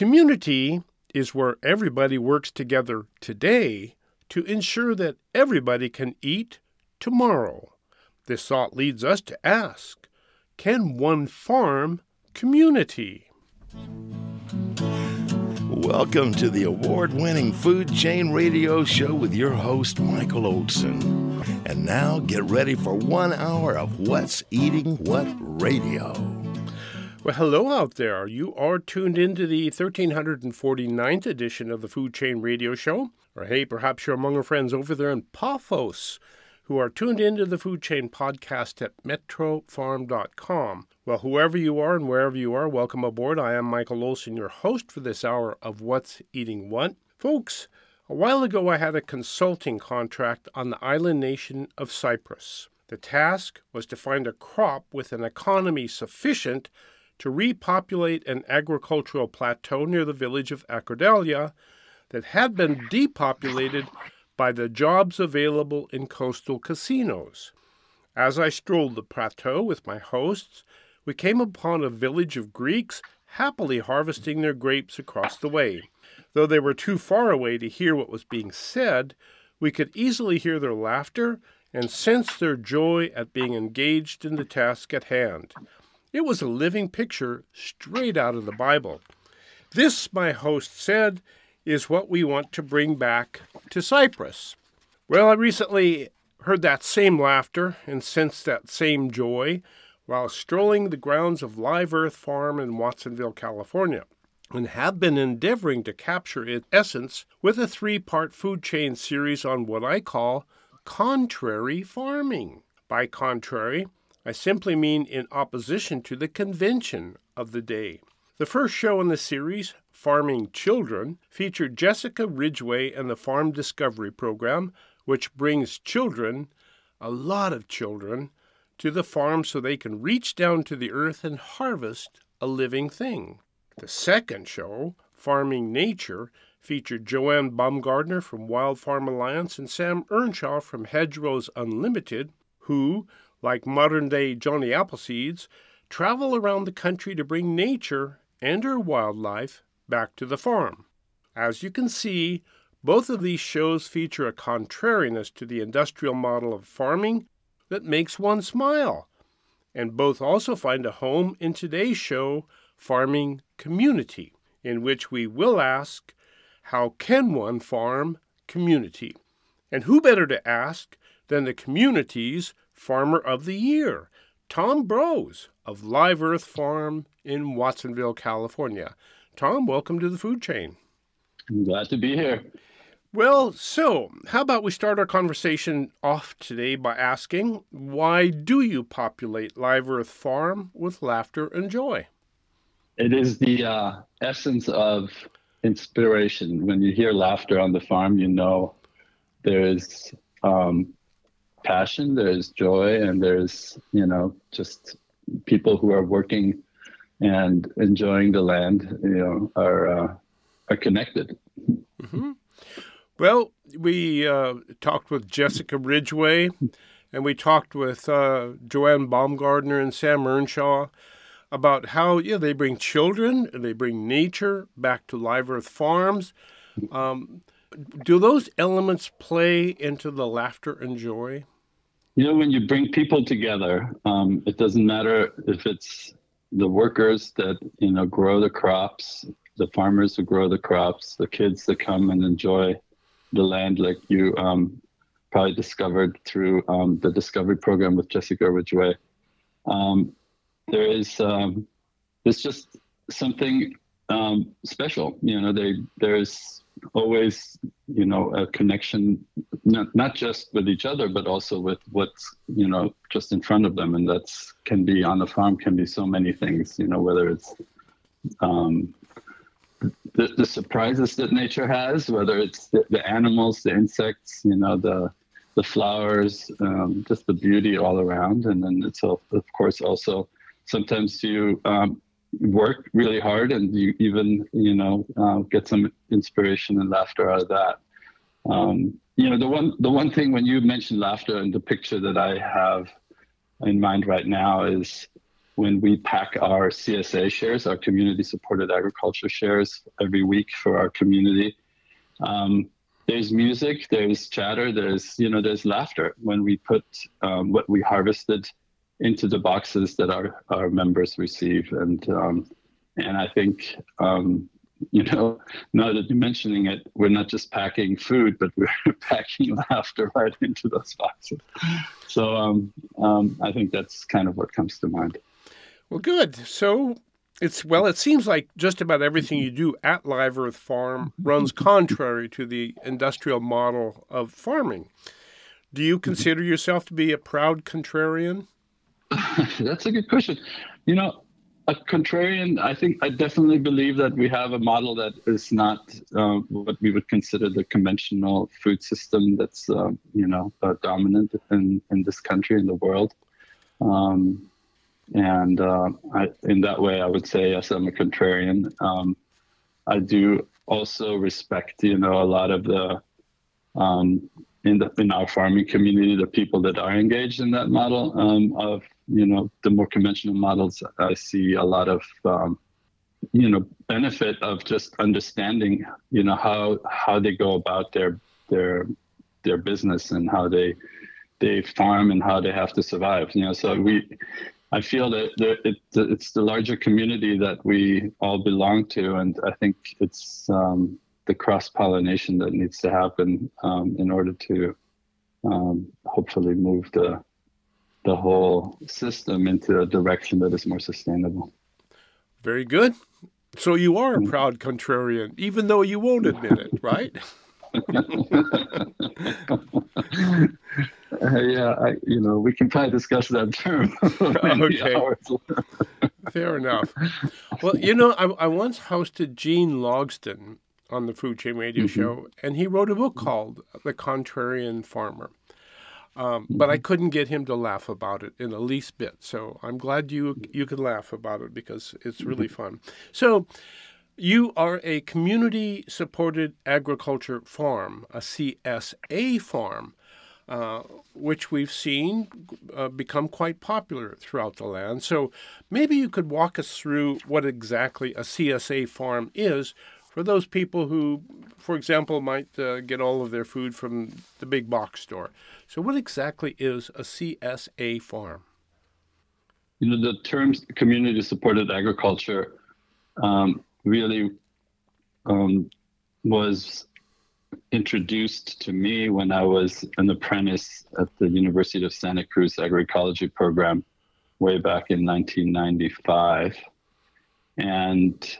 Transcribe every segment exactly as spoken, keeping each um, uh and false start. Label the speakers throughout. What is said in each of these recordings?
Speaker 1: Community is where everybody works together today to ensure that everybody can eat tomorrow. This thought leads us to ask, can one farm community?
Speaker 2: Welcome to the award-winning Food Chain Radio Show with your host, Michael Olson. And now get ready for one hour of What's Eating What Radio.
Speaker 1: Well, hello out there. You are tuned into the one thousand three hundred forty-ninth edition of the Food Chain Radio Show. Or hey, perhaps you're among our friends over there in Paphos who are tuned into the Food Chain podcast at metro farm dot com. Well, whoever you are and wherever you are, welcome aboard. I am Michael Olson, your host for this hour of What's Eating What. Folks, a while ago I had a consulting contract on the island nation of Cyprus. The task was to find a crop with an economy sufficient to repopulate an agricultural plateau near the village of Akradalia that had been depopulated by the jobs available in coastal casinos. As I strolled the plateau with my hosts, we came upon a village of Greeks happily harvesting their grapes across the way. Though they were too far away to hear what was being said, we could easily hear their laughter and sense their joy at being engaged in the task at hand. It was a living picture straight out of the Bible. This, my host said, is what we want to bring back to Cyprus. Well, I recently heard that same laughter and sensed that same joy while strolling the grounds of Live Earth Farm in Watsonville, California, and have been endeavoring to capture its essence with a three-part food chain series on what I call contrary farming. By contrary, I simply mean in opposition to the convention of the day. The first show in the series, Farming Children, featured Jessica Ridgway and the Farm Discovery Program, which brings children, a lot of children, to the farm so they can reach down to the earth and harvest a living thing. The second show, Farming Nature, featured Joanne Baumgardner from Wild Farm Alliance and Sam Earnshaw from Hedgerows Unlimited, who, like modern-day Johnny Appleseeds, travel around the country to bring nature and her wildlife back to the farm. As you can see, both of these shows feature a contrariness to the industrial model of farming that makes one smile, and both also find a home in today's show, Farming Community, in which we will ask, how can one farm community? And who better to ask than the community's Farmer of the Year, Tom Brose of Live Earth Farm in Watsonville, California. Tom, welcome to the Food Chain.
Speaker 3: I'm glad to be here.
Speaker 1: Well, so how about we start our conversation off today by asking, why do you populate Live Earth Farm with laughter and joy?
Speaker 3: It is the uh, essence of inspiration. When you hear laughter on the farm, you know there is um, passion, there's joy, and there's, you know, just people who are working and enjoying the land, you know, are uh, are connected.
Speaker 1: Mm-hmm. Well, we uh, talked with Jessica Ridgway, and we talked with uh, Joanne Baumgardner and Sam Earnshaw about how yeah they bring children and they bring nature back to Live Earth Farms. Um, do those elements play into the laughter and joy?
Speaker 3: You know, when you bring people together, um, it doesn't matter if it's the workers that, you know, grow the crops, the farmers who grow the crops, the kids that come and enjoy the land, like you um, probably discovered through um, the Discovery Program with Jessica Ridgway. Um, there is, um, there's just something um, special. You know, they, there's always, you know, a connection, not not just with each other, but also with what's, you know, just in front of them. And that's can be on the farm, can be so many things, you know, whether it's um, the, the surprises that nature has, whether it's the, the animals, the insects, you know, the the flowers, um, just the beauty all around. And then it's, of course, also sometimes you um, work really hard and you even, you know, uh, get some inspiration and laughter out of that. Um, you know, the one the one thing when you mentioned laughter and the picture that I have in mind right now is when we pack our C S A shares, our community supported agriculture shares, every week for our community. Um, there's music, there's chatter, there's, you know, there's laughter when we put um, what we harvested into the boxes that our, our members receive. And, um, and I think, um, you know, now that you're mentioning it, we're not just packing food, but we're packing laughter right into those boxes. So um, um, I think that's kind of what comes to mind.
Speaker 1: Well, good. So it's, well, it seems like just about everything you do at Live Earth Farm runs contrary to the industrial model of farming. Do you consider yourself to be a proud contrarian?
Speaker 3: That's a good question. You know, a contrarian, I think I definitely believe that we have a model that is not uh, what we would consider the conventional food system that's, uh, you know, uh, dominant in, in this country, in the world. Um, and uh, I, in that way, I would say, yes, I'm a contrarian. Um, I do also respect, you know, a lot of the, um, in the in our farming community, the people that are engaged in that model um, of, you know, the more conventional models. I see a lot of, um, you know, benefit of just understanding, you know, how how they go about their their their business and how they they farm and how they have to survive. You know, so we, I feel that the, it, it's the larger community that we all belong to, and I think it's um, the cross-pollination that needs to happen um, in order to um, hopefully move the the whole system into a direction that is more sustainable.
Speaker 1: Very good. So you are a proud contrarian, even though you won't admit it, right?
Speaker 3: uh, yeah, I, you know, we can probably discuss that term.
Speaker 1: Okay. Fair enough. Well, you know, I, I once hosted Gene Logston on the Food Chain Radio mm-hmm. show, and he wrote a book called The Contrarian Farmer. Um, but I couldn't get him to laugh about it in the least bit. So I'm glad you you could laugh about it because it's really fun. So you are a community-supported agriculture farm, a C S A farm, uh, which we've seen uh, become quite popular throughout the land. So maybe you could walk us through what exactly a C S A farm is for those people who, for example, might uh, get all of their food from the big box store. So what exactly is a C S A farm?
Speaker 3: You know, the term community-supported agriculture um, really um, was introduced to me when I was an apprentice at the University of Santa Cruz agroecology program way back in nineteen ninety-five. And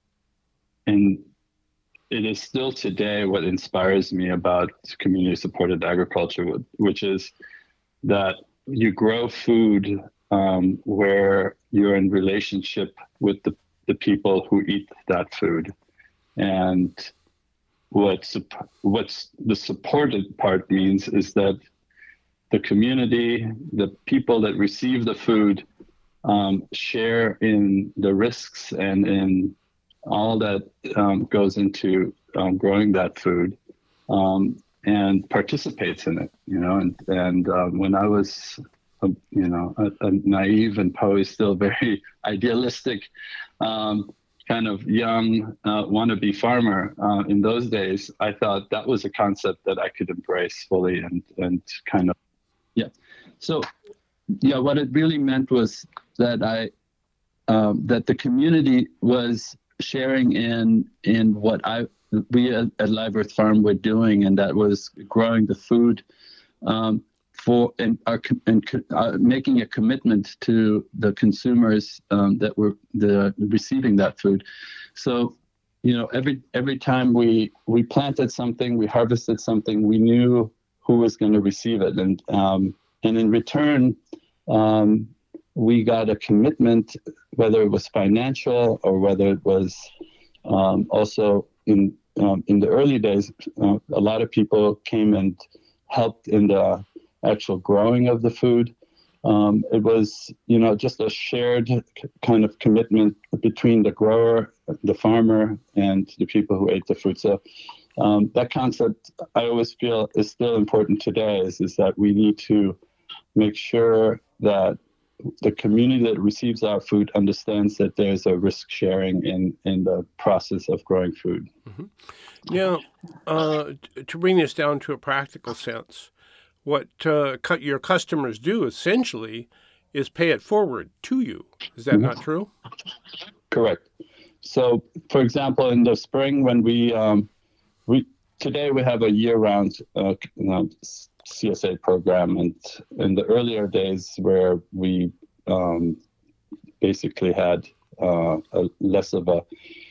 Speaker 3: And it is still today what inspires me about community-supported agriculture, which is that you grow food um, where you're in relationship with the, the people who eat that food. And what's, what's the supported part means is that the community, the people that receive the food, um, share in the risks and in all that um, goes into um, growing that food um, and participates in it, you know. And, and um, when I was, a, you know, a, a naive and probably still very idealistic um, kind of young uh, wannabe farmer uh, in those days, I thought that was a concept that I could embrace fully and, and kind of, yeah. So, yeah, what it really meant was that I, um, that the community was sharing in in what I we at, at Live Earth Farm were doing, and that was growing the food um, for and, our, and uh, making a commitment to the consumers um, that were the receiving that food. So, you know, every every time we we planted something, we harvested something, we knew who was going to receive it, and um, and in return, um, we got a commitment, whether it was financial or whether it was um, also in um, in the early days, uh, a lot of people came and helped in the actual growing of the food. Um, it was, you know, just a shared kind of commitment between the grower, the farmer, and the people who ate the food. So um, that concept, I always feel, is still important today, is, is that we need to make sure that the community that receives our food understands that there's a risk sharing in, in the process of growing food.
Speaker 1: Mm-hmm. Now, uh, to bring this down to a practical sense, what uh, your customers do essentially is pay it forward to you. Is that mm-hmm. not true?
Speaker 3: Correct. So, for example, in the spring, when we um, we today we have a year-round uh, you know, C S A program, and in the earlier days where we um, basically had uh, a less of a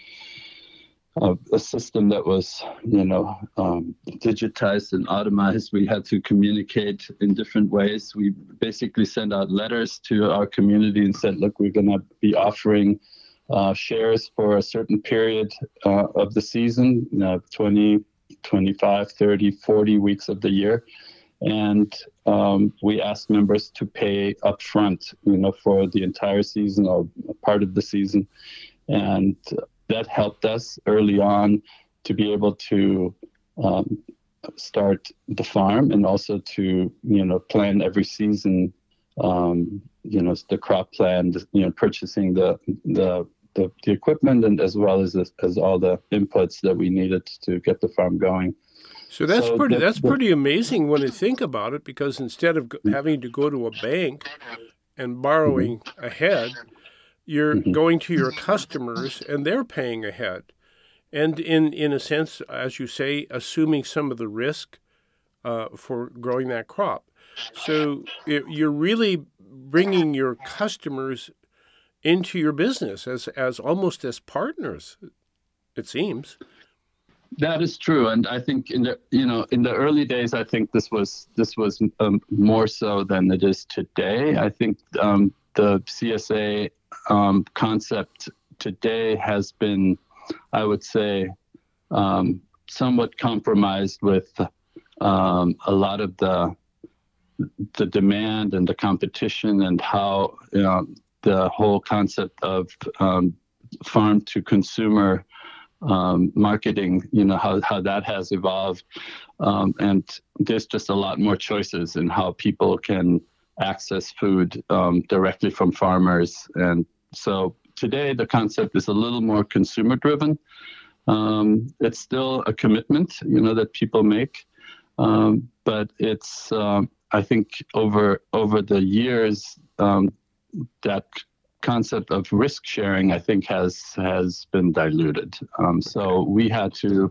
Speaker 3: A, a system that was, you know, um, digitized and automized. We had to communicate in different ways. We basically sent out letters to our community and said, look, we're going to be offering uh, shares for a certain period uh, of the season, you know, twenty, twenty-five, thirty, forty weeks of the year. And um, we asked members to pay upfront, you know, for the entire season or part of the season. And that helped us early on to be able to um, start the farm and also to, you know, plan every season, um, you know, the crop plan, you know, purchasing the the the, the equipment and as well as as all the inputs that we needed to get the farm going.
Speaker 1: So that's
Speaker 3: so
Speaker 1: pretty
Speaker 3: the,
Speaker 1: that's
Speaker 3: the,
Speaker 1: pretty amazing when you think about it, because instead of having to go to a bank and borrowing mm-hmm. ahead, you're mm-hmm. going to your customers and they're paying ahead. And in, in a sense, as you say, assuming some of the risk uh, for growing that crop. So it, you're really bringing your customers into your business as, as almost as partners, it seems.
Speaker 3: That is true, and I think in the you know in the early days, I think this was this was um, more so than it is today. I think um, the C S A um, concept today has been, I would say, um, somewhat compromised with um, a lot of the the demand and the competition and how you know the whole concept of um, farm to consumer um, marketing, you know, how, how that has evolved. Um, and there's just a lot more choices in how people can access food um, directly from farmers. And so today the concept is a little more consumer driven. Um, it's still a commitment, you know, that people make. Um, but it's, um, I think over, over the years, um, that concept of risk sharing, I think, has has been diluted. Um, so we had to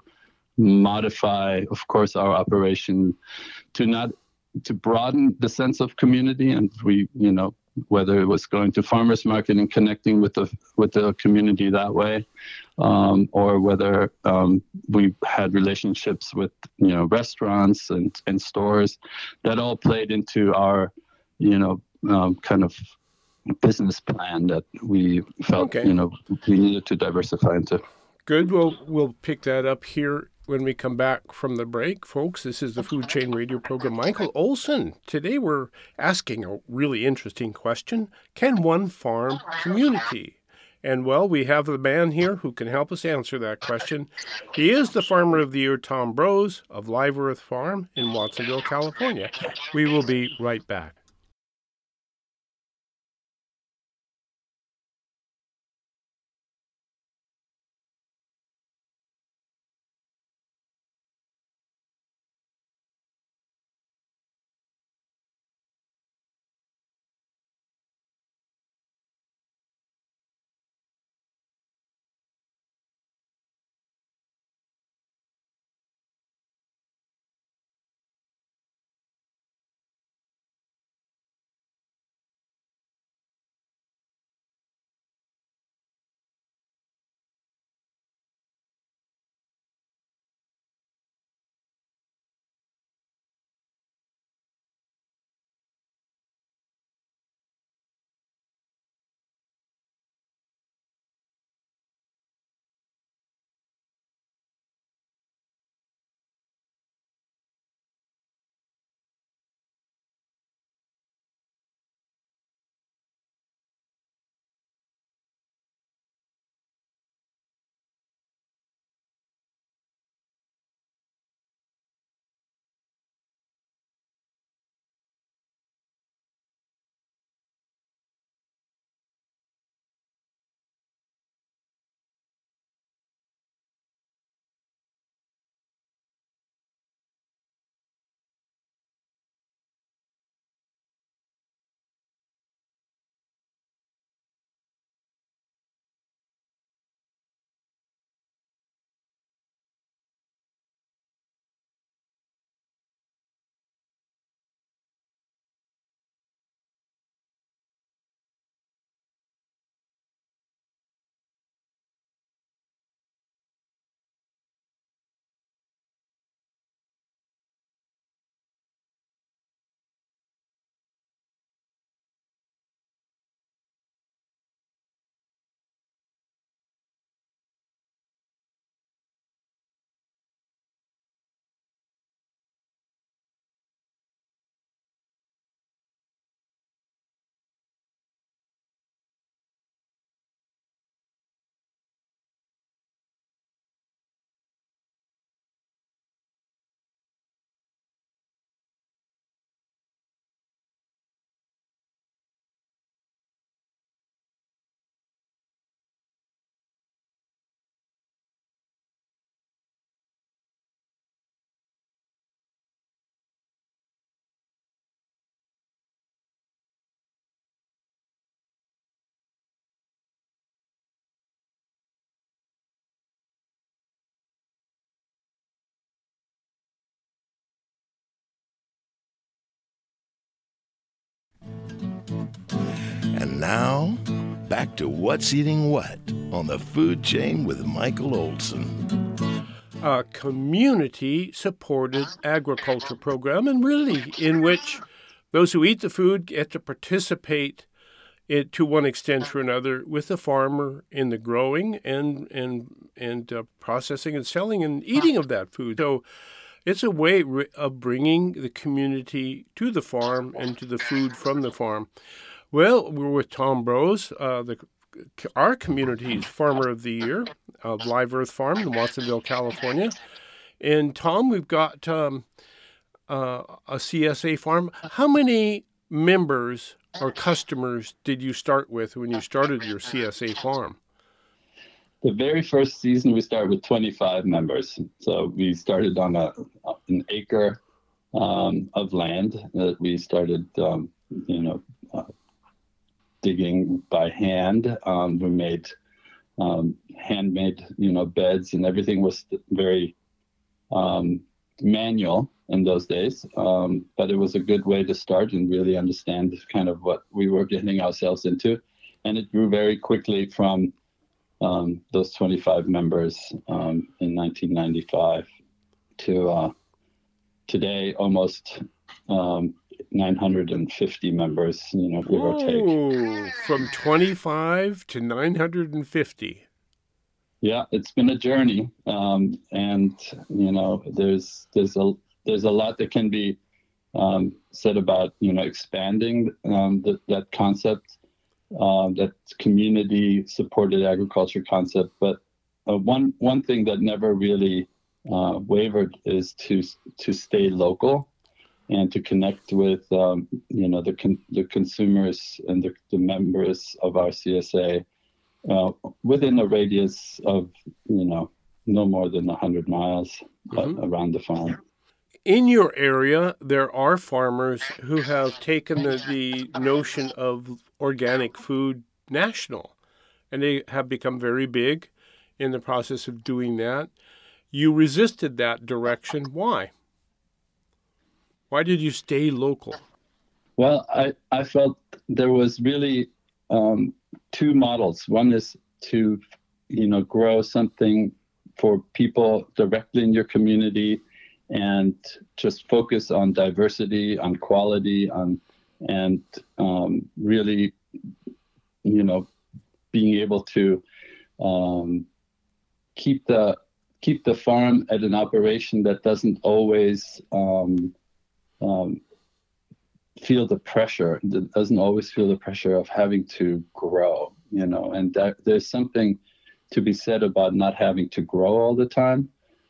Speaker 3: modify, of course, our operation to not to broaden the sense of community, and we, you know, whether it was going to farmers market and connecting with the with the community that way, um, or whether um, we had relationships with, you know, restaurants and, and stores, that all played into our, you know, um, kind of business plan that we felt, okay. you know, we needed to diversify into.
Speaker 1: Good. Well, we'll pick that up here when we come back from the break. Folks, this is the Food Chain Radio program. Michael Olson. Today we're asking a really interesting question. Can one farm community? And, well, we have the man here who can help us answer that question. He is the Farmer of the Year, Tom Brose of Live Earth Farm in Watsonville, California. We will be right back.
Speaker 2: And now, back to What's Eating What on the Food Chain with Michael Olson.
Speaker 1: A community-supported agriculture program, and really in which those who eat the food get to participate it, to one extent or another, with the farmer in the growing and and and uh, processing and selling and eating of that food. So it's a way of bringing the community to the farm and to the food from the farm. Well, we're with Tom Brose, uh, the our community's Farmer of the Year of Live Earth Farm in Watsonville, California. And Tom, we've got um, uh, a C S A farm. How many members or customers did you start with when you started your C S A farm?
Speaker 3: The very first season, we started with twenty-five members. So we started on a an acre um, of land that we started, um, you know, uh, digging by hand. Um, we made um, handmade, you know, beds, and everything was very um, manual in those days. Um, but it was a good way to start and really understand kind of what we were getting ourselves into. And it grew very quickly from um, those twenty-five members um, in nineteen ninety-five to uh, today, almost um, nine hundred fifty members, you know, give or take.
Speaker 1: Ooh, from twenty-five to nine hundred fifty.
Speaker 3: Yeah, it's been a journey, um, and you know, there's there's a there's a lot that can be um, said about you know expanding um, the, that concept, uh, that community-supported agriculture concept. But uh, one one thing that never really uh, wavered is to to stay local and to connect with um, you know the con- the consumers and the, the members of our C S A. Uh, within a radius of, you know, no more than one hundred miles mm-hmm. around the farm.
Speaker 1: In your area, there are farmers who have taken the, the notion of organic food national, and they have become very big in the process of doing that. You resisted that direction. Why? Why did you stay local?
Speaker 3: Well, I, I felt there was really um, two models. One is to, you know, grow something for people directly in your community and just focus on diversity, on quality, on and um, really, you know, being able to um, keep the keep the farm at an operation that doesn't always um, um, feel the pressure, that doesn't always feel the pressure of having to grow, you know, and that, there's something to be said about not having to grow all the time.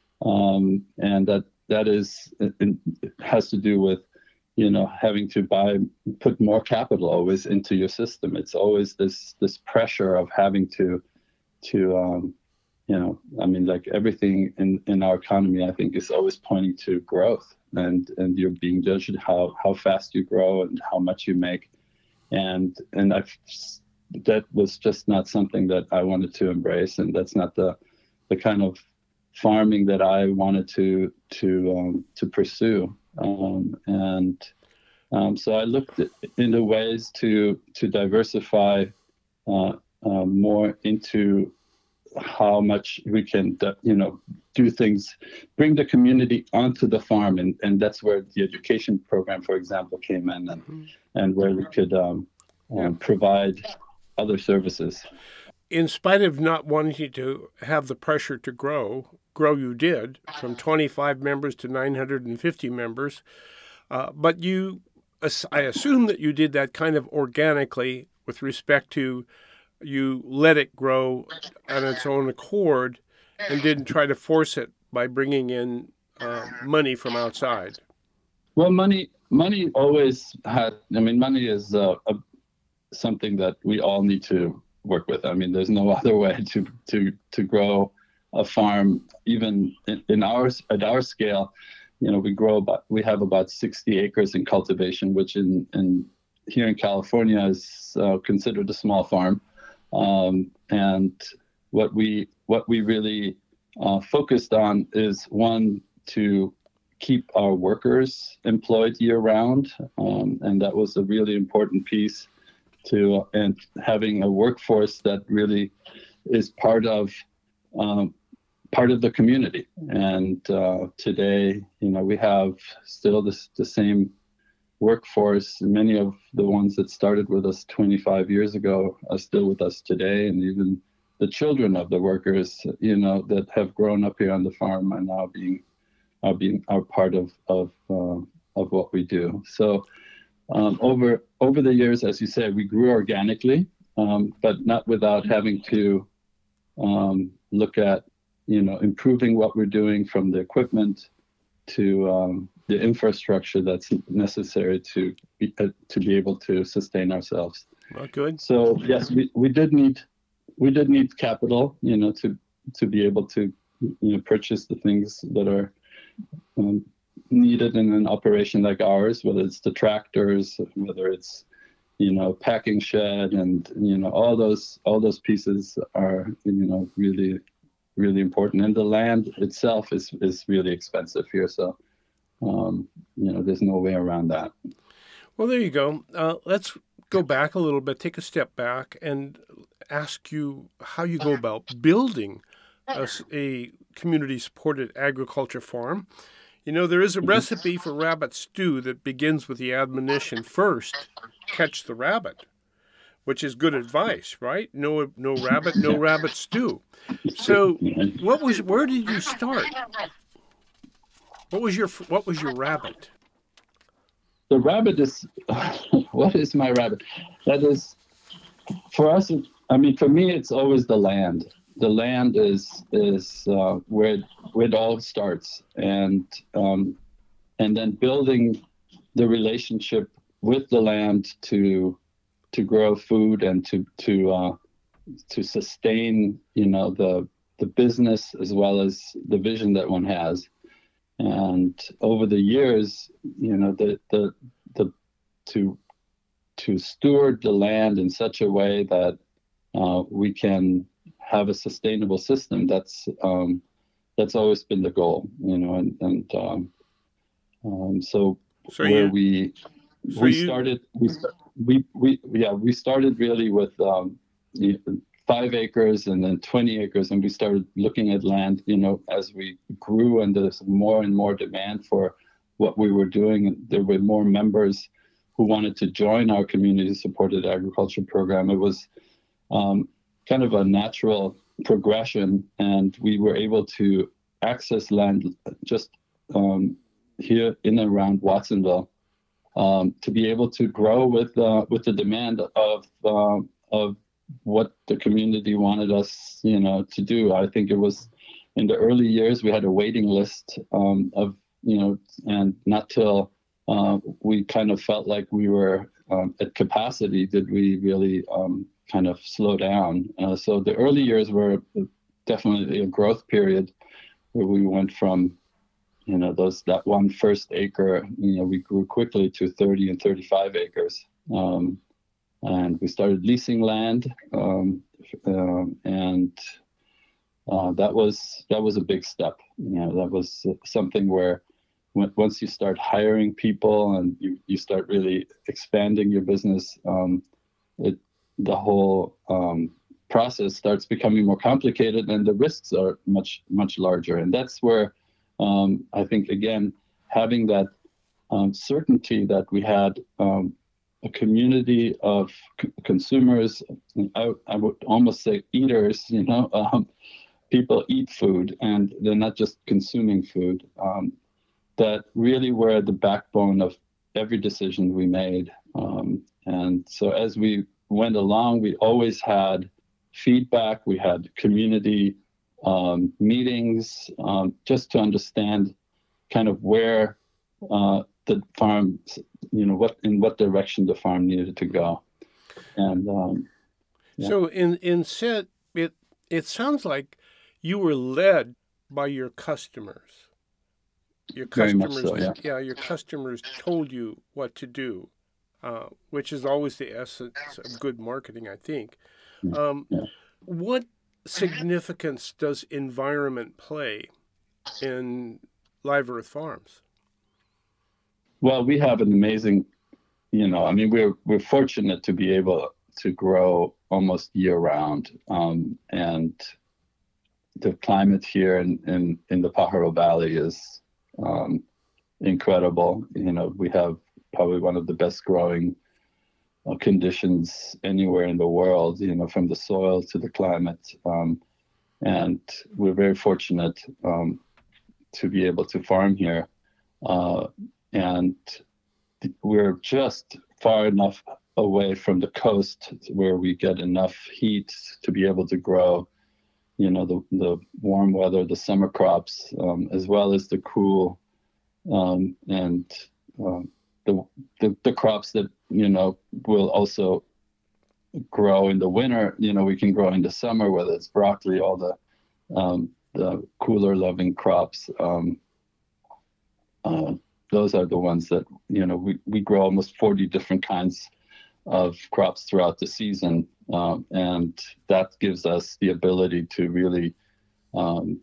Speaker 3: Um, and that that is, it has to do with, you know, having to buy, put more capital always into your system. It's always this, this pressure of having to, to, um, you know, I mean, like everything in, in our economy, I think is always pointing to growth, and, and you're being judged how, how fast you grow and how much you make. And, and I've, that was just not something that I wanted to embrace. And that's not the, the kind of farming that I wanted to, to, um, to pursue. Um, and, um, so I looked at, into ways to, to diversify, uh, uh, more into how much we can, you know, do things, bring the community onto the farm. And, and that's where the education program, for example, came in, and, mm-hmm. and where we could um, yeah. um, provide other services.
Speaker 1: In spite of not wanting to have the pressure to grow, grow you did, from twenty-five members to nine hundred fifty members. Uh, but you, I assume that you did that kind of organically with respect to you let it grow on its own accord and didn't try to force it by bringing in uh, money from outside.
Speaker 3: Well, money money always had, I mean, money is uh, a, something that we all need to work with. I mean, there's no other way to to, to grow a farm, even in, in ours, at our scale. You know, we grow about, we have about sixty acres in cultivation, which in, in here in California is uh, considered a small farm. Um, and what we what we really uh, focused on is, one, to keep our workers employed year round, um, and that was a really important piece. to and having a workforce that really is part of um, part of the community. And uh, today, you know, we have still this, the same workforce. Many of the ones that started with us twenty-five years ago are still with us today, and even the children of the workers, you know, that have grown up here on the farm are now being are being are part of of uh, of what we do. So um, over over the years, as you said, we grew organically, um, but not without having to um, look at, you know, improving what we're doing, from the equipment to um, the infrastructure that's necessary to be, uh, to be able to sustain ourselves.
Speaker 1: Well, good.
Speaker 3: So yes, we, we did need we did need capital, you know, to to be able to, you know, purchase the things that are um, needed in an operation like ours, whether it's the tractors, whether it's, you know, packing shed, and, you know, all those all those pieces are, you know, really really important. And the land itself is is really expensive here, so um, you know, there's no way around that.
Speaker 1: Well, there you go. Uh, let's go back a little bit, take a step back, and ask you how you go about building a, a community-supported agriculture farm. You know, there is a recipe for rabbit stew that begins with the admonition, first, catch the rabbit, which is good advice, right? No, no rabbit, no rabbit stew. So, what was? Where did you start? What was your What was your rabbit?
Speaker 3: The rabbit is what is my rabbit? That is, for us. I mean, for me, it's always the land. The land is is uh, where where it all starts, and um, and then building the relationship with the land to to grow food and to to uh, to sustain, you know, the the business as well as the vision that one has. And over the years, you know, the the the to to steward the land in such a way that uh, we can have a sustainable system. That's um, that's always been the goal, you know, and and um, um, so,
Speaker 1: so
Speaker 3: where
Speaker 1: you,
Speaker 3: we
Speaker 1: so
Speaker 3: we
Speaker 1: you,
Speaker 3: started we we we yeah we started really with um, five acres and then twenty acres, and we started looking at land, you know, as we grew, and there's more and more demand for what we were doing, and there were more members who wanted to join our community supported agriculture program. It was um, kind of a natural progression, and we were able to access land just um, here in and around Watsonville um, to be able to grow with uh, with the demand of uh, of what the community wanted us, you know, to do. I think it was in the early years we had a waiting list um, of, you know, and not till uh, we kind of felt like we were um, at capacity did we really um, kind of slow down. Uh, so the early years were definitely a growth period where we went from, you know, those that one first acre, you know, we grew quickly to thirty and thirty-five acres. Um, and we started leasing land, um, uh, and uh, that was that was a big step. You know, that was something where when, once you start hiring people and you, you start really expanding your business, um, it the whole um, process starts becoming more complicated, and the risks are much much larger. And that's where um, I think, again, having that um, certainty that we had um, a community of c- consumers, I, I would almost say eaters, you know, um, people eat food and they're not just consuming food, um, that really were the backbone of every decision we made. Um, and so as we went along, we always had feedback, we had community um, meetings, um, just to understand kind of where uh, the farm, you know, what in what direction the farm needed to go. And um, yeah.
Speaker 1: So in in said it it sounds like you were led by your customers. Your
Speaker 3: Very much
Speaker 1: customers,
Speaker 3: so, yeah.
Speaker 1: yeah, your customers told you what to do, uh, which is always the essence of good marketing, I think. Um,
Speaker 3: Yeah.
Speaker 1: What significance does environment play in Live Earth Farms?
Speaker 3: Well, we have an amazing you know, I mean, we're we're fortunate to be able to grow almost year round, um, and the climate here in, in, in the Pajaro Valley is um, incredible. You know, we have probably one of the best growing uh, conditions anywhere in the world, you know, from the soil to the climate. Um, and we're very fortunate um, to be able to farm here. Uh, and we're just far enough away from the coast where we get enough heat to be able to grow, you know, the, the warm weather, the summer crops, um, as well as the cool um, and um, the, the the crops that, you know, will also grow in the winter. You know, we can grow in the summer, whether it's broccoli, all the um, the cooler loving crops. Um, uh, those are the ones that, you know, we, we grow almost forty different kinds of crops throughout the season. Um, and that gives us the ability to really um,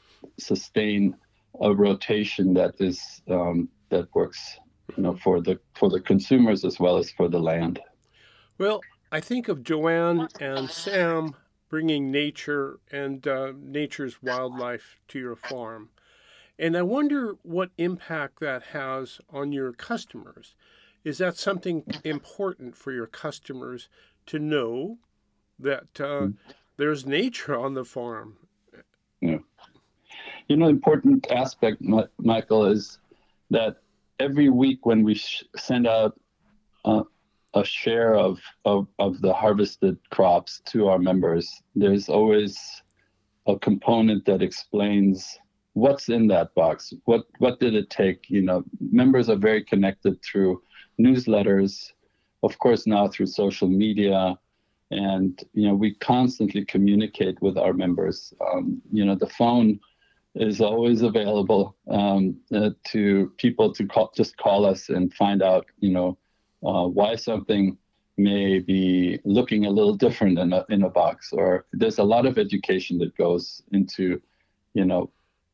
Speaker 3: sustain a rotation that is um, that works, you know, for the for the consumers as well as for the land.
Speaker 1: Well, I think of Joanne and Sam bringing nature and uh, nature's wildlife to your farm, and I wonder what impact that has on your customers. Is that something important for your customers to know that uh, there's nature on the farm?
Speaker 3: Yeah. You know, important aspect, Michael, is that every week when we sh- send out uh, a share of, of, of the harvested crops to our members, there's always a component that explains what's in that box. What what did it take? You know, members are very connected through newsletters, of course, now through social media. And, you know, we constantly communicate with our members. Um, you know, the phone is always available um, uh, to people to call, just call us and find out, you know, uh, why something may be looking a little different in a, in a box. Or there's a lot of education that goes into, you know,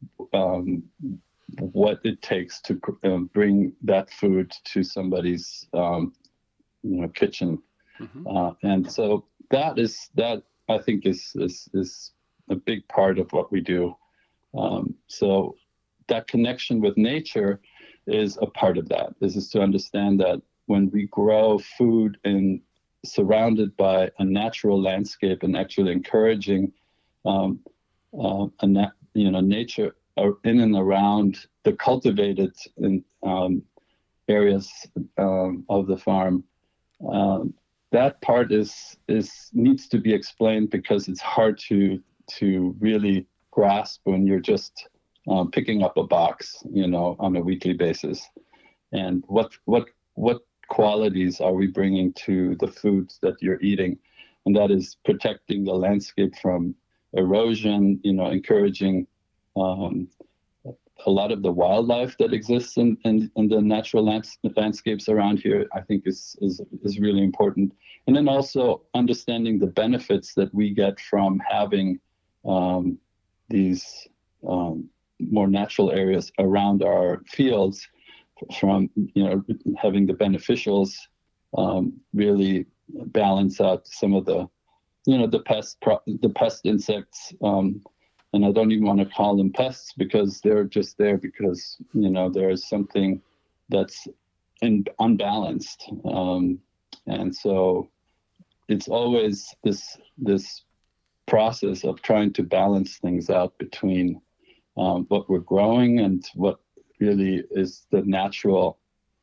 Speaker 3: um, what it takes to uh, bring that food to somebody's, um, you know, kitchen. Mm-hmm. Uh, and so that is, that I think is, is, is a big part of what we do. Um, so that connection with nature is a part of that. This is to understand that when we grow food and surrounded by a natural landscape and actually encouraging, um, uh, a na- you know, nature in and around the cultivated in, um, areas um, of the farm, um, that part is is needs to be explained because it's hard to to really grasp when you're just um, picking up a box, you know, on a weekly basis. And what what what qualities are we bringing to the foods that you're eating? And that is protecting the landscape from erosion, you know, encouraging um, a lot of the wildlife that exists in, in, in the natural lands, landscapes around here, I think is, is is really important. And then also understanding the benefits that we get from having um, these um, more natural areas around our fields, from, you know, having the beneficials um, really balance out some of the, you know, the pest pro- the pest insects. Um, And I don't even want to call them pests because they're just there because, you know, there's something that's in, unbalanced. Um, and so it's always this this process of trying to balance things out between um, what we're growing and what really is the natural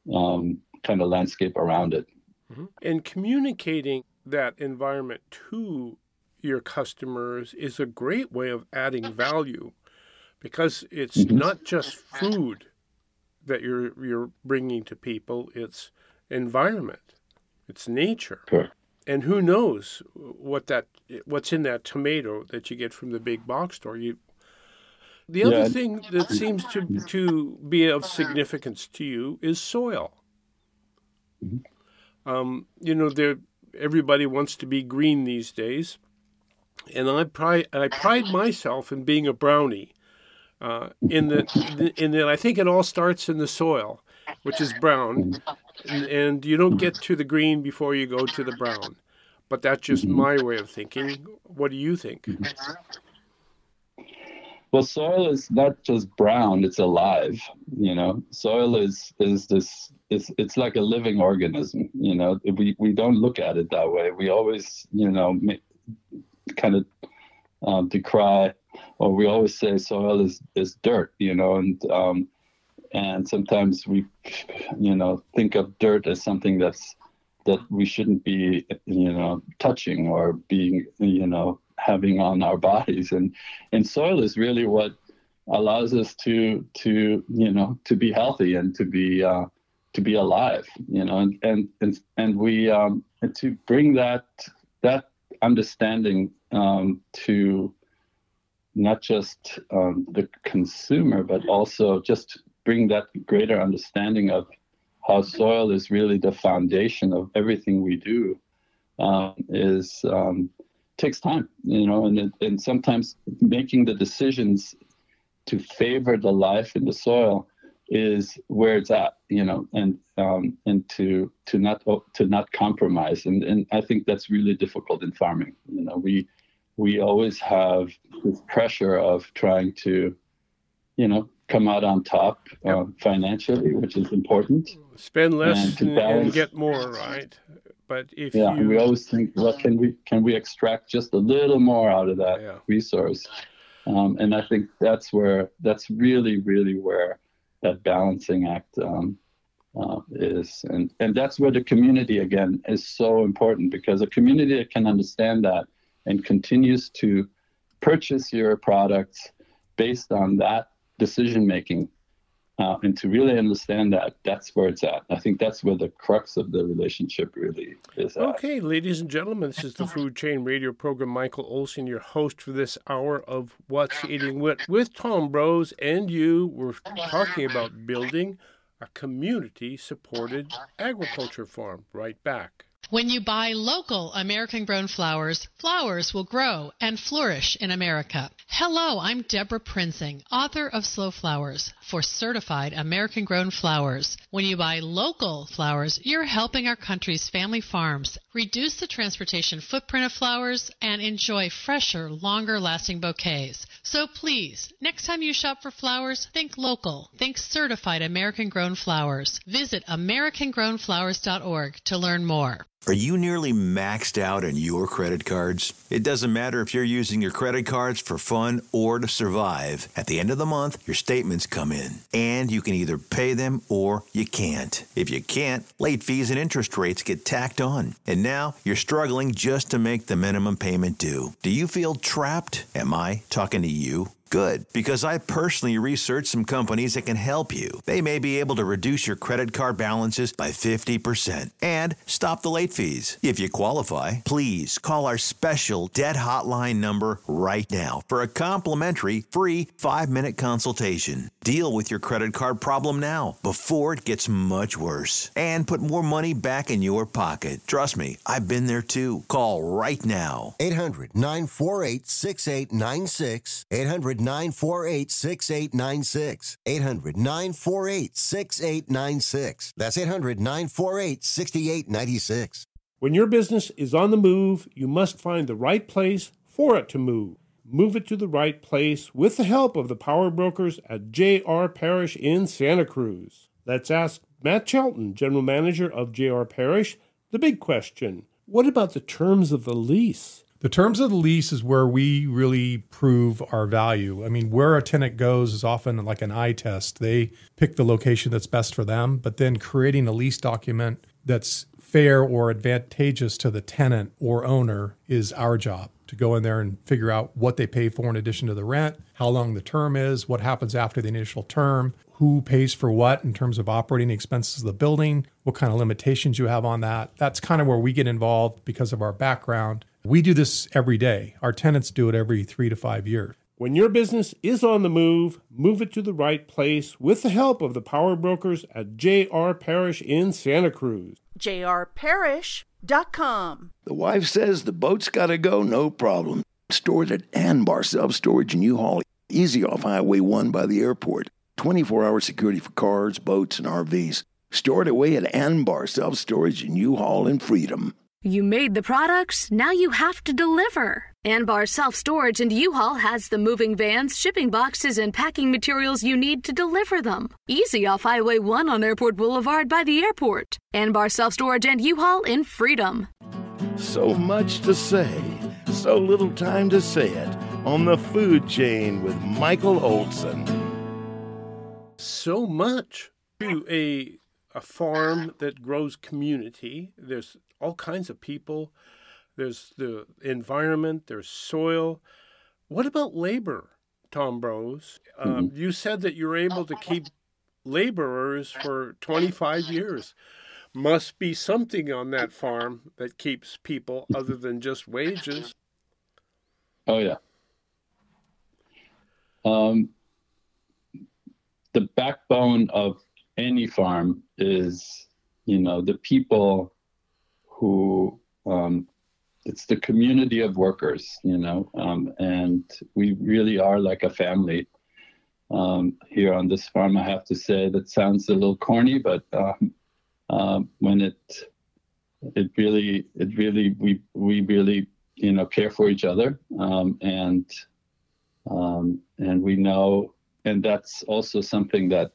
Speaker 3: um, kind of landscape around it.
Speaker 1: Mm-hmm. And communicating that environment to your customers is a great way of adding value, because it's mm-hmm. not just food that you're you're bringing to people, it's environment, it's nature.
Speaker 3: Sure.
Speaker 1: And who knows what that what's in that tomato that you get from the big box store. You the other yeah. thing that seems to to be of significance to you is soil. Mm-hmm. Um, you know, there everybody wants to be green these days. And I pride, I pride myself in being a brownie, uh, in that in that I think it all starts in the soil, which is brown, and, and you don't get to the green before you go to the brown. But that's just
Speaker 3: Mm-hmm.
Speaker 1: my way of thinking. What do you think?
Speaker 3: Mm-hmm. Well, soil is not just brown; it's alive. You know, soil is is this. It's it's like a living organism. You know, we we don't look at it that way. We always, you know, make, kind of um, decry, or we always say soil is is dirt. You know, and um, and sometimes we, you know, think of dirt as something that's that we shouldn't be, you know, touching or being, you know, having on our bodies. And and soil is really what allows us to to you know to be healthy and to be uh, to be alive. You know, and and and, and we um, and to bring that that understanding um, to not just um, the consumer, but also just bring that greater understanding of how soil is really the foundation of everything we do um, is um, takes time, you know, and it, and sometimes making the decisions to favor the life in the soil is where it's at, you know, and um, and to to not to not compromise, and and I think that's really difficult in farming. You know, we we always have this pressure of trying to, you know, come out on top uh, financially, which is important.
Speaker 1: Spend less
Speaker 3: and,
Speaker 1: and, and get more, right? But if
Speaker 3: yeah,
Speaker 1: you...
Speaker 3: and we always think, well, can we can we extract just a little more out of that
Speaker 1: yeah.
Speaker 3: resource? Um, and I think that's where that's really, really where that balancing act um, uh, is, and and that's where the community again is so important, because a community that can understand that and continues to purchase your products based on that decision making. Uh, and to really understand that, that's where it's at. I think that's where the crux of the relationship really is at.
Speaker 1: Okay, ladies and gentlemen, this is the Food Chain Radio program. Michael Olson, your host for this hour of What's Eating What with Tom Brose and you. We're talking about building a community-supported agriculture farm. Right back.
Speaker 4: When you buy local American-grown flowers, flowers will grow and flourish in America. Hello, I'm Deborah Prinzing, author of Slow Flowers for certified American-grown flowers. When you buy local flowers, you're helping our country's family farms reduce the transportation footprint of flowers and enjoy fresher, longer-lasting bouquets. So please, next time you shop for flowers, think local. Think certified American-grown flowers. Visit american grown flowers dot org to learn more.
Speaker 5: Are you nearly maxed out on your credit cards? It doesn't matter if you're using your credit cards for fun or to survive. At the end of the month, your statements come in, and you can either pay them or you can't. If you can't, late fees and interest rates get tacked on. And now you're struggling just to make the minimum payment due. Do you feel trapped? Am I talking to you? Good, because I personally researched some companies that can help you. They may be able to reduce your credit card balances by fifty percent and stop the late fees. If you qualify, please call our special debt hotline number right now for a complimentary free five-minute consultation. Deal with your credit card problem now before it gets much worse and put more money back in your pocket. Trust me, I've been there too. Call right now.
Speaker 6: eight hundred nine four eight six eight nine six. eight hundred nine four eight six eight nine six. eight hundred nine four eight six eight nine six. That's eight hundred nine four eight six eight nine six.
Speaker 1: When your business is on the move, you must find the right place for it to move. Move it to the right place with the help of the power brokers at J R Parrish in Santa Cruz. Let's ask Matt Chelton, General Manager of J R Parrish, the big question. What about the terms of the lease?
Speaker 7: The terms of the lease is where we really prove our value. I mean, where a tenant goes is often like an eye test. They pick the location that's best for them, but then creating a lease document that's fair or advantageous to the tenant or owner is our job, to go in there and figure out what they pay for in addition to the rent, how long the term is, what happens after the initial term, who pays for what in terms of operating expenses of the building, what kind of limitations you have on that. That's kind of where we get involved because of our background. We do this every day. Our tenants do it every three to five years.
Speaker 1: When your business is on the move, move it to the right place with the help of the power brokers at J R Parrish in Santa Cruz.
Speaker 8: J R Parrish dot com.
Speaker 2: The wife says the boat's got to go, no problem. Stored at Anbar Self-Storage in U-Haul, easy off Highway one by the airport. twenty-four hour security for cars, boats, and R Vs. Stored away at Anbar Self-Storage in U-Haul and Freedom.
Speaker 9: You made the products, now you have to deliver. Anbar Self-Storage and U-Haul has the moving vans, shipping boxes, and packing materials you need to deliver them. Easy off Highway one on Airport Boulevard by the airport. Anbar Self-Storage and U-Haul in Freedom.
Speaker 2: So much to say, so little time to say it on the Food Chain with Michael Olson.
Speaker 1: So much to a, a farm that grows community. There's all kinds of people. There's the environment, there's soil. What about labor, Tom Brose? Um, mm-hmm. You said that you're able to keep laborers for twenty-five years. Must be something on that farm that keeps people other than just wages.
Speaker 3: Oh, yeah. Um, the backbone of any farm is, you know, the people who, um, it's the community of workers, you know, um, and we really are like a family um, here on this farm. I have to say that sounds a little corny, but um, um, when it, it really, it really, we, we really, you know, care for each other, um, and, um, and we know, and that's also something that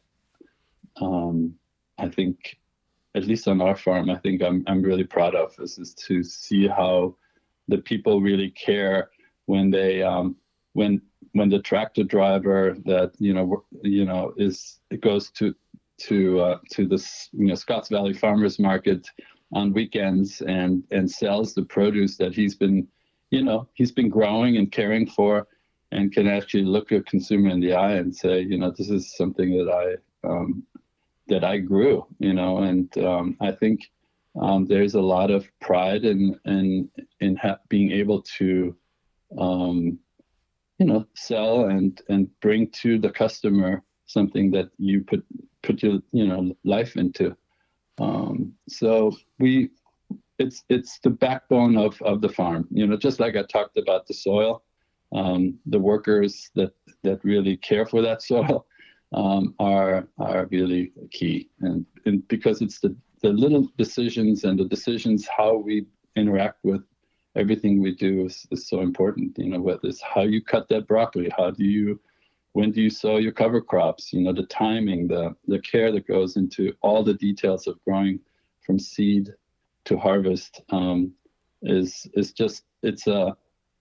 Speaker 3: um, I think, at least on our farm, I think I'm I'm really proud of is, is to see how the people really care when they um, when when the tractor driver that you know you know is it goes to to uh, to this you know Scotts Valley Farmers Market on weekends and and sells the produce that he's been you know he's been growing and caring for, and can actually look a consumer in the eye and say, you know, this is something that I um, that I grew, you know, and um, I think um, there's a lot of pride in in in ha- being able to, um, you know, sell and and bring to the customer something that you put put your you know life into. Um, so we, it's it's the backbone of of the farm, you know, just like I talked about the soil, um, the workers that that really care for that soil. Um, are are really key, and, and because it's the, the little decisions and the decisions how we interact with everything we do is, is so important. You know, whether it's how you cut that broccoli, how do you, when do you sow your cover crops? You know, the timing, the the care that goes into all the details of growing from seed to harvest um, is is just it's a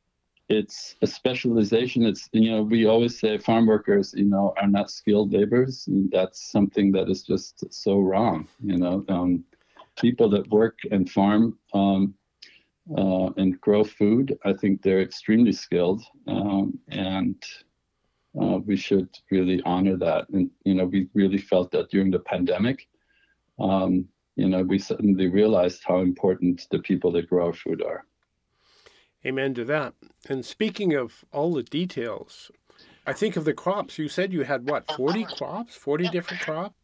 Speaker 3: It's a specialization. It's, you know, we always say farm workers, you know, are not skilled laborers. And that's something that is just so wrong. You know, um, people that work and farm um, uh, and grow food, I think they're extremely skilled. Um, and uh, we should really honor that. And, you know, we really felt that during the pandemic, um, you know, we suddenly realized how important the people that grow our food are.
Speaker 1: Amen to that. And speaking of all the details, I think of the crops. You said you had, what, forty crops, forty different crops?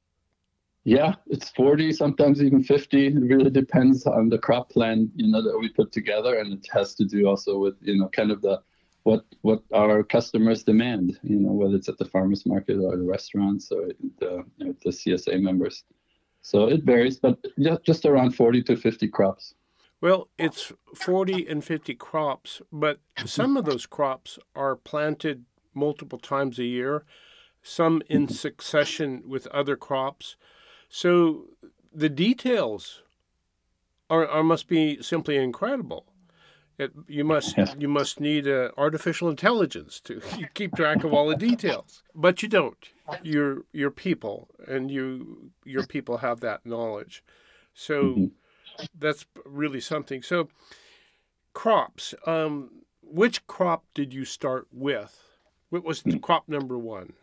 Speaker 3: Yeah, it's forty, sometimes even fifty. It really depends on the crop plan, you know, that we put together. And it has to do also with, you know, kind of the what what our customers demand, you know, whether it's at the farmers market or the restaurants or the, you know, the C S A members. So it varies, but just around forty to fifty crops.
Speaker 1: Well, it's forty and fifty crops, but some of those crops are planted multiple times a year, some in succession with other crops. So the details are, are must be simply incredible. It, you must you must need uh, artificial intelligence to keep track of all the details, but you don't. You're you're people, and you your people have that knowledge. So. Mm-hmm. That's really something. So, crops. Um, which crop did you start with? What was the crop number one?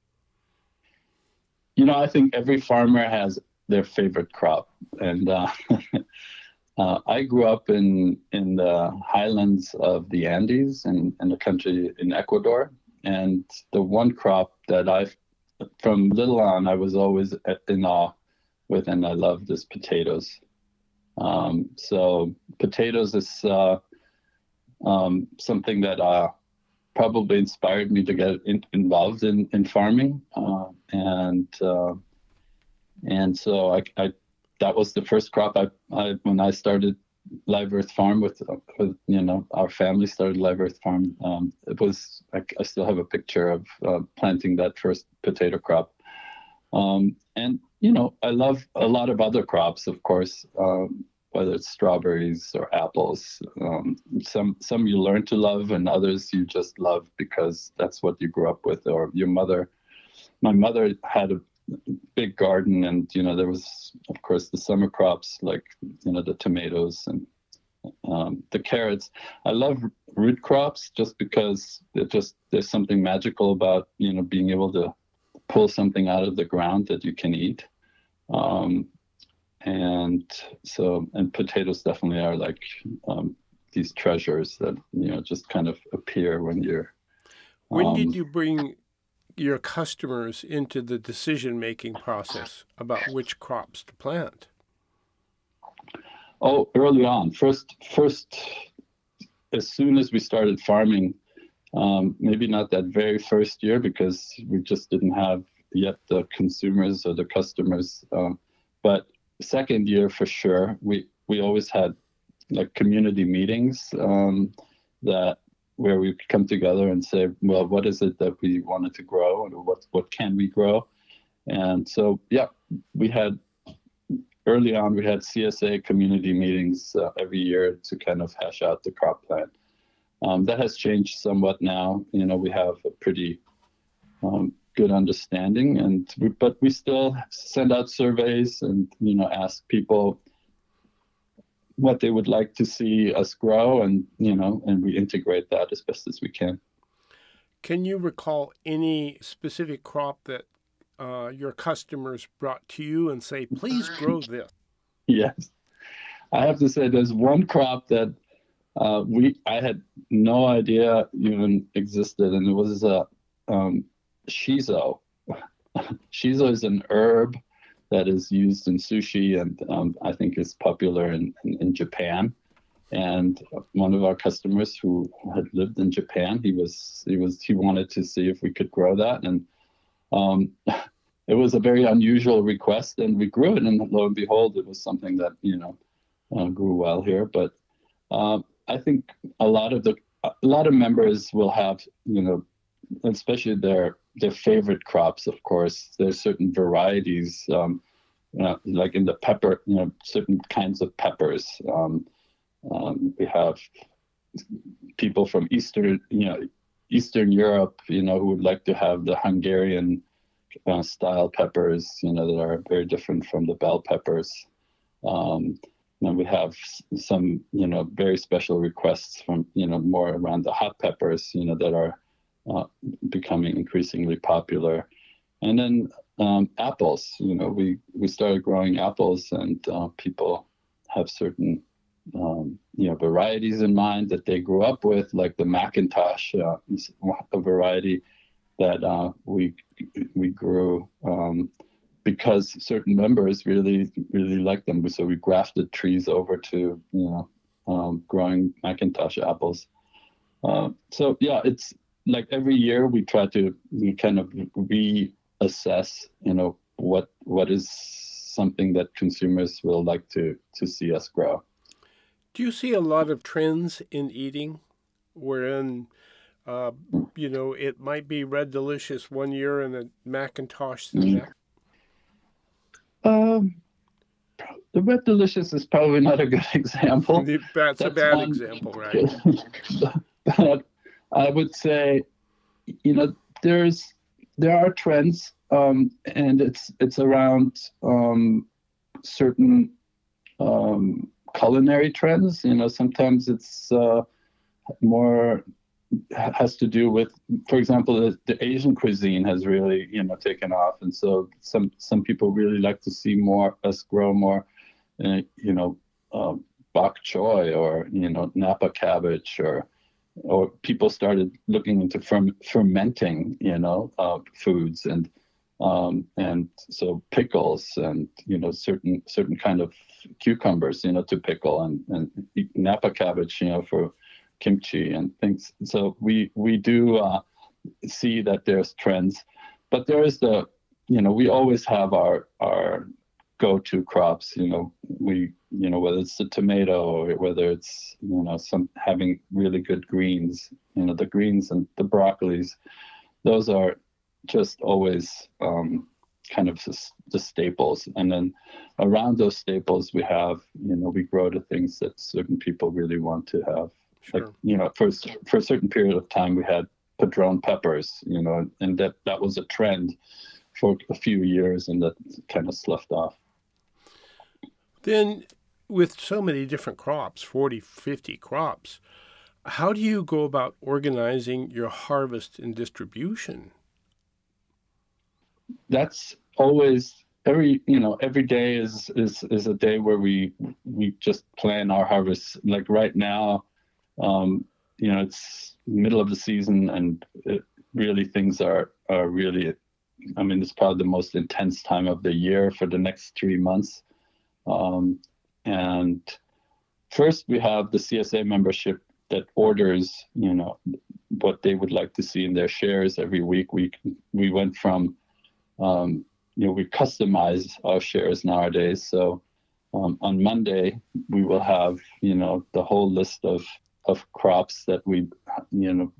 Speaker 3: You know, I think every farmer has their favorite crop, and uh, uh, I grew up in in the highlands of the Andes and in, in the country in Ecuador, and the one crop that I, from little on, I was always in awe with, and I loved is potatoes. Um, so potatoes is uh, um, something that uh, probably inspired me to get in, involved in, in farming. Uh, and uh, and so I, I that was the first crop I, I when I started Live Earth Farm with, with you know our family started Live Earth Farm. Um, it was I, I still have a picture of uh, planting that first potato crop, um, and you know I love a lot of other crops, of course. Um, whether it's strawberries or apples. Um, some some you learn to love, and others you just love because that's what you grew up with, or your mother. My mother had a big garden, and you know there was, of course, the summer crops like you know the tomatoes and um, the carrots. I love root crops just because it just there's something magical about you know being able to pull something out of the ground that you can eat. Um, And so, and potatoes definitely are like um, these treasures that, you know, just kind of appear when you're.
Speaker 1: Um, when did you bring your customers into the decision-making process about which crops to plant?
Speaker 3: Oh, early on. First, first, as soon as we started farming, um, maybe not that very first year because we just didn't have yet the consumers or the customers, um, but second year for sure, we we always had like community meetings um, that where we could come together and say, well, what is it that we wanted to grow, and what what can we grow? And so, yeah, we had early on we had C S A community meetings uh, every year to kind of hash out the crop plan. Um, that has changed somewhat now. You know, we have a pretty um, good understanding, and we, but we still send out surveys and you know ask people what they would like to see us grow, and you know and we integrate that as best as we can.
Speaker 1: Can you recall any specific crop that uh, your customers brought to you and say, please grow this?
Speaker 3: Yes, I have to say there's one crop that uh, we I had no idea even existed, and it was a um, shiso. Shiso is an herb that is used in sushi, and um, I think is popular in, in, in Japan. And one of our customers who had lived in Japan, he was he was he wanted to see if we could grow that, and um, it was a very unusual request, and we grew it, and lo and behold, it was something that you know uh, grew well here. But uh, I think a lot of the a lot of members will have you know, especially their their favorite crops. Of course, there's certain varieties, um, you know, like in the pepper, you know, certain kinds of peppers. Um, um, we have people from Eastern, you know, Eastern Europe, you know, who would like to have the Hungarian uh, style peppers, you know, that are very different from the bell peppers. Um, and we have some, you know, very special requests from, you know, more around the hot peppers, you know, that are uh, becoming increasingly popular. And then um, apples, you know, we, we started growing apples, and uh, people have certain, um, you know, varieties in mind that they grew up with, like the Macintosh, uh, a variety that uh, we we grew um, because certain members really really like them. So we grafted trees over to you know um, growing Macintosh apples. Uh, so yeah, it's like every year we try to we kind of reassess, you know, what what is something that consumers will like to to see us grow.
Speaker 1: Do you see a lot of trends in eating wherein Uh, you know, it might be Red Delicious one year and a Macintosh the next?
Speaker 3: Um, the Red Delicious is probably not a good example.
Speaker 1: That's, That's a bad one. Example, right?
Speaker 3: But I would say, you know, there's there are trends, um, and it's it's around um, certain um, culinary trends. You know, sometimes it's uh, more. has to do with, for example, the, the Asian cuisine has really, you know, taken off, and so some some people really like to see more us grow more, uh, you know, uh, bok choy or you know Napa cabbage, or or people started looking into ferm- fermenting, you know, uh, foods, and um, and so pickles and you know certain certain kind of cucumbers, you know, to pickle, and and Napa cabbage, you know, for kimchi and things. So we we do uh, see that there's trends, but there is the you know, we always have our our go-to crops. You know, we you know whether it's the tomato or whether it's you know some having really good greens. You know, the greens and the broccolis, those are just always um, kind of the, the staples. And then around those staples, we have, you know, we grow the things that certain people really want to have.
Speaker 1: Sure.
Speaker 3: Like, you know, for, for a certain period of time, we had padron peppers, you know, and that, that was a trend for a few years, and that kind of sloughed off.
Speaker 1: Then with so many different crops, forty, fifty crops, how do you go about organizing your harvest and distribution?
Speaker 3: That's always every you know every day is is is a day where we we just plan our harvest. Like right now, um you know it's middle of the season, and it, really things are are really, I mean, it's probably the most intense time of the year for the next three months. Um and first we have the C S A membership that orders you know what they would like to see in their shares every week. We we went from Um, you know, we customize our shares nowadays. So um, on Monday, we will have, you know, the whole list of, of crops that we, you know,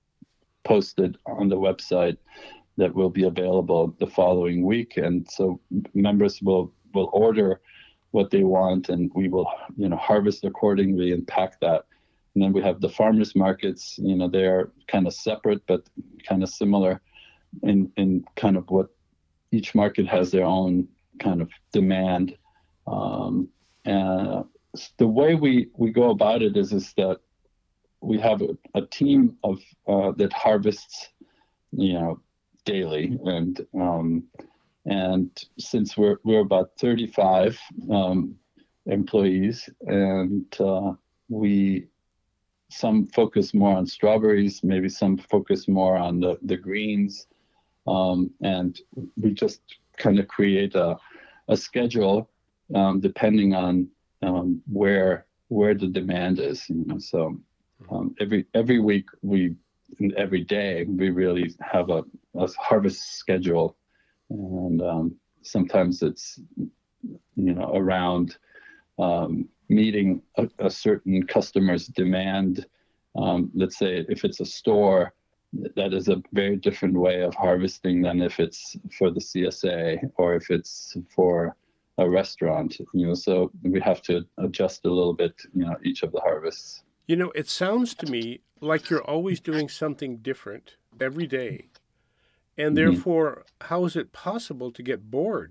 Speaker 3: posted on the website that will be available the following week. And so members will, will order what they want, and we will, you know, harvest accordingly and pack that. And then we have the farmers markets, you know, they're kind of separate, but kind of similar in, in kind of what each market has their own kind of demand. Um, and the way we, we go about it is, is that we have a, a team of uh, that harvests, you know, daily. And um, and since we're we're about thirty-five um, employees, and uh, we some focus more on strawberries, maybe some focus more on the, the greens. Um, and we just kind of create a, a schedule um, depending on um, where where the demand is. You know, so um, every every week we and every day we really have a, a harvest schedule, and um, sometimes it's you know around um, meeting a, a certain customer's demand. Um, let's say if it's a store, that is a very different way of harvesting than if it's for the C S A or if it's for a restaurant, you know, so we have to adjust a little bit, you know, each of the harvests.
Speaker 1: You know, it sounds to me like you're always doing something different every day. And therefore, mm-hmm. how is it possible to get bored?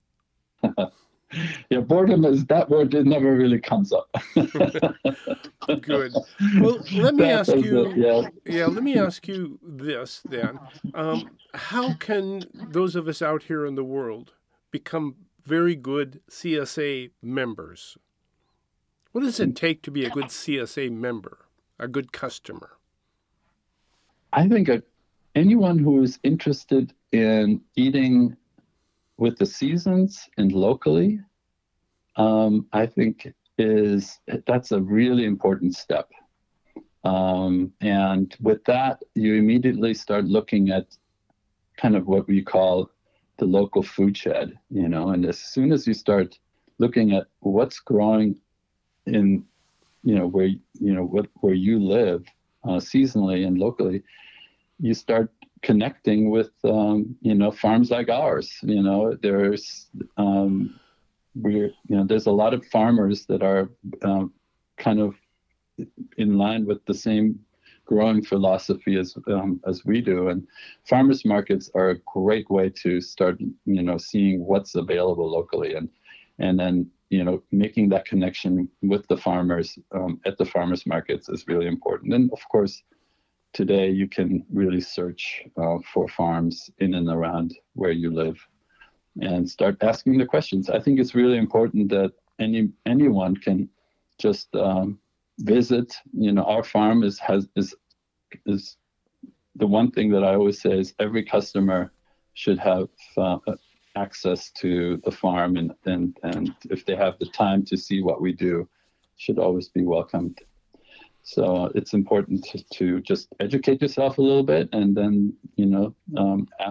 Speaker 3: Yeah, boredom is that word. It never really comes up.
Speaker 1: Good. Well, let me
Speaker 3: That
Speaker 1: ask
Speaker 3: is
Speaker 1: you.
Speaker 3: it, yeah.
Speaker 1: Yeah, let me ask you this then. Um, how can those of us out here in the world become very good C S A members? What does it take to be a good C S A member, a good customer?
Speaker 3: I think uh, anyone who is interested in eating with the seasons and locally, um, I think is that's a really important step. Um, and with that, you immediately start looking at kind of what we call the local food shed, you know, and as soon as you start looking at what's growing in, you know, where, you know, what, where you live uh, seasonally and locally, you start connecting with, um, you know, farms like ours. You know, there's, um, we're, you know, there's a lot of farmers that are um, kind of in line with the same growing philosophy as um, as we do. And farmers markets are a great way to start, you know, seeing what's available locally, and and then, you know, making that connection with the farmers um, at the farmers markets is really important. And of course, today you can really search uh, for farms in and around where you live and start asking the questions. I think it's really important that any anyone can just um, visit. You know, our farm is has is is the one thing that I always say is every customer should have uh, access to the farm, and, and and if they have the time to see what we do, should always be welcomed. So it's important to, to just educate yourself a little bit, and then, you know, um, ask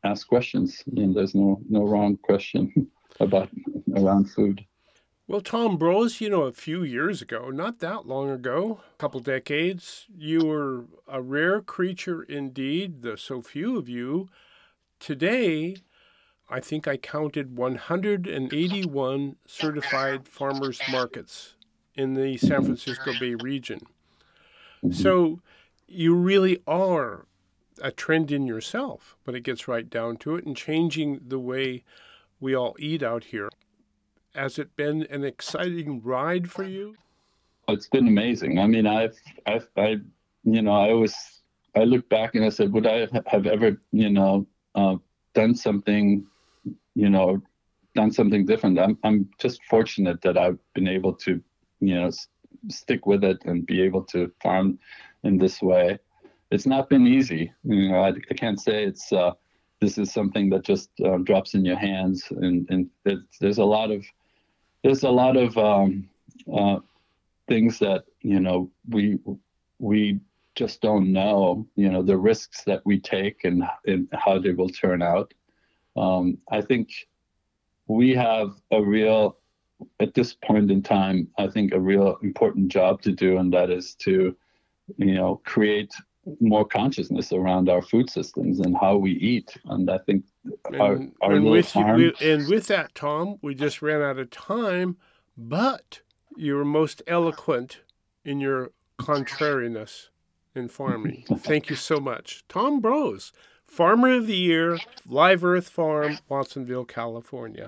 Speaker 3: ask questions. And there's no no wrong question about around food.
Speaker 1: Well, Tom Brose, you know, a few years ago, not that long ago, a couple decades, you were a rare creature indeed. There's so few of you. Today, I think I counted one hundred eighty-one certified farmers markets in the San Francisco Bay region. So you really are a trend in yourself when it gets right down to it and changing the way we all eat out here. Has it been an exciting ride for you?
Speaker 3: It's been amazing. I mean, I've, I've, I, you know, I always, I look back and I said, would I have ever, you know, uh, done something, you know, done something different? I'm, I'm just fortunate that I've been able to, you know, s- stick with it and be able to farm in this way. It's not been easy. You know, I, I can't say it's, uh, this is something that just uh, drops in your hands. And, and there's, there's a lot of, there's a lot of um, uh, things that, you know, we, we just don't know, you know, the risks that we take and, and how they will turn out. Um, I think we have a real, at this point in time, I think a real important job to do, and that is to, you know, create more consciousness around our food systems and how we eat. And I think our,
Speaker 1: And,
Speaker 3: our
Speaker 1: and,
Speaker 3: little
Speaker 1: with,
Speaker 3: farm,
Speaker 1: we, and with that, Tom, we just ran out of time, but you were most eloquent in your contrariness in farming. Thank you so much. Tom Brose, Farmer of the Year, Live Earth Farm, Watsonville, California.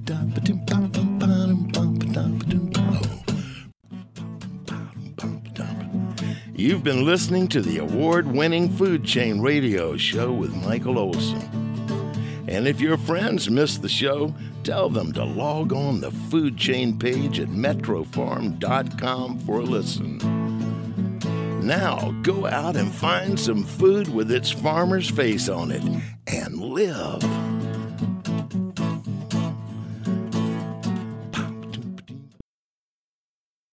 Speaker 2: You've been listening to the award-winning Food Chain Radio Show with Michael Olson. And if your friends missed the show, tell them to log on the Food Chain page at metro farm dot com for a listen. Now, go out and find some food with its farmer's face on it and live.